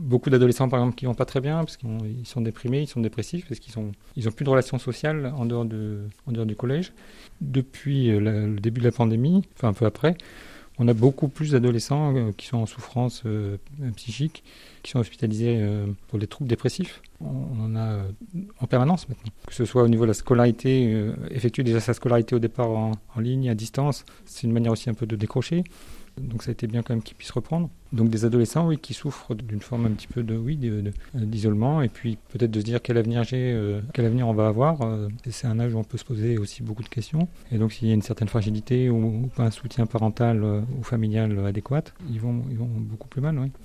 beaucoup d'adolescents, par exemple, qui vont pas très bien, parce qu'ils sont déprimés, ils sont dépressifs, parce qu'ils ont plus de relations sociales en dehors du collège. Depuis le début de la pandémie, enfin un peu après, on a beaucoup plus d'adolescents qui sont en souffrance psychique, qui sont hospitalisés pour des troubles dépressifs. On en a en permanence maintenant. Que ce soit au niveau de la scolarité, effectuer déjà sa scolarité au départ en ligne, à distance, c'est une manière aussi un peu de décrocher. Donc ça a été bien quand même qu'ils puissent reprendre. Donc des adolescents, oui, qui souffrent d'une forme un petit peu d'isolement, et puis peut-être de se dire quel avenir quel avenir on va avoir. C'est un âge où on peut se poser aussi beaucoup de questions. Et donc s'il y a une certaine fragilité ou pas un soutien parental ou familial adéquat, ils vont beaucoup plus mal, oui.